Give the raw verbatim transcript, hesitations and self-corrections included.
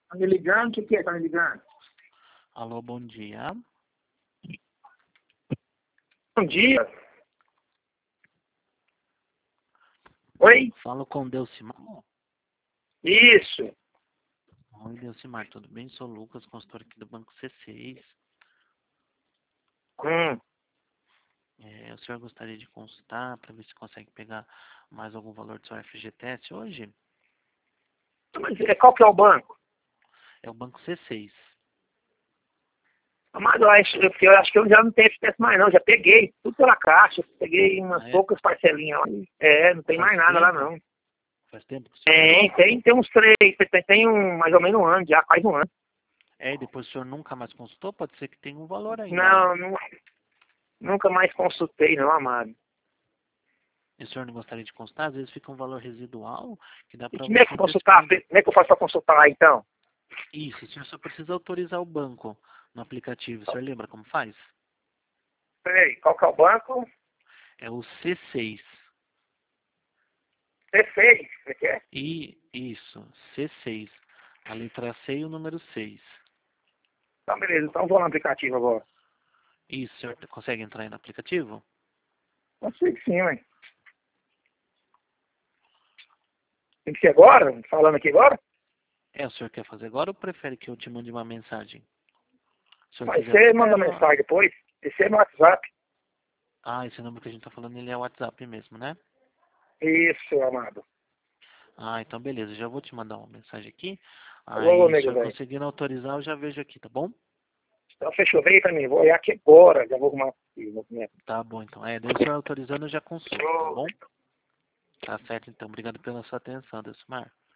Tá me ligando? O que, que é? Tá me ligando? Alô, bom dia. Bom dia. Oi? Falo com Delcimar. Isso. Oi, Delcimar, tudo bem? Sou o Lucas, consultor aqui do Banco C seis. Hum. É, o senhor gostaria de consultar para ver se consegue pegar mais algum valor do seu F G T S hoje? Mas é, qual que é o banco? É o Banco C seis. Mas eu acho, eu, eu acho que eu já não tenho F G T S mais não. Já peguei tudo pela caixa. Peguei umas Ah, é? poucas parcelinhas lá. É, não tem Faz mais nada lá tempo? não. Faz tempo que o senhor Tem, pegou? tem, tem uns três. Tem, tem um, mais ou menos um ano já, quase um ano. É, e depois o senhor nunca mais consultou? Pode ser que tenha um valor ainda lá. Não, não nunca mais consultei não, amado. E o senhor não gostaria de consultar? Às vezes fica um valor residual que dá E para como é que você eu consultar? antecipar. Como é que eu faço pra consultar lá então? Isso, o senhor só precisa autorizar o banco no aplicativo. O senhor lembra como faz? Peraí, qual que é o banco? É o C seis. C seis, você quer? E isso, C seis. A letra C e o número seis. Então beleza, então vou no aplicativo agora. Isso, o senhor consegue entrar aí no aplicativo? Consigo sim, ué. Tem que ser agora? Falando aqui agora? É, o senhor quer fazer agora ou prefere que eu te mande uma mensagem? Se o senhor Mas quiser, eu você até manda quero... mensagem depois. Esse é no WhatsApp. Ah, esse número que a gente tá falando, ele é o WhatsApp mesmo, né? Isso, amado. Ah, então beleza, já vou te mandar uma mensagem aqui. Alô, Aí, se o nego senhor velho. conseguindo autorizar, eu já vejo aqui, tá bom? Então fechou, vem pra mim. Vou olhar aqui agora. Já vou arrumar aqui o documento. Tá bom, então. É, daí o senhor autorizando, eu já consulto, tá bom? Tá certo, então. Obrigado pela sua atenção, Delcimar.